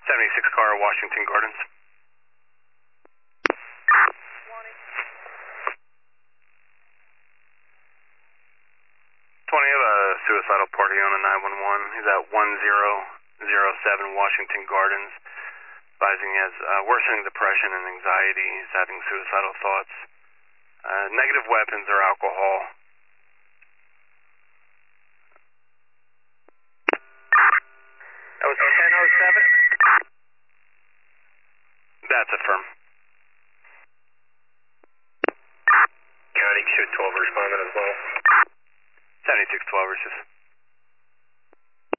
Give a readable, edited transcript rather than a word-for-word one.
76 car, Washington Gardens. 20 of a suicidal party on a 911. He's at 1007 Washington Gardens. Advising he has worsening depression and anxiety. He's having suicidal thoughts. Negative weapons or alcohol. That was 1007? That's affirm. County 212 responded as well. 7612 is just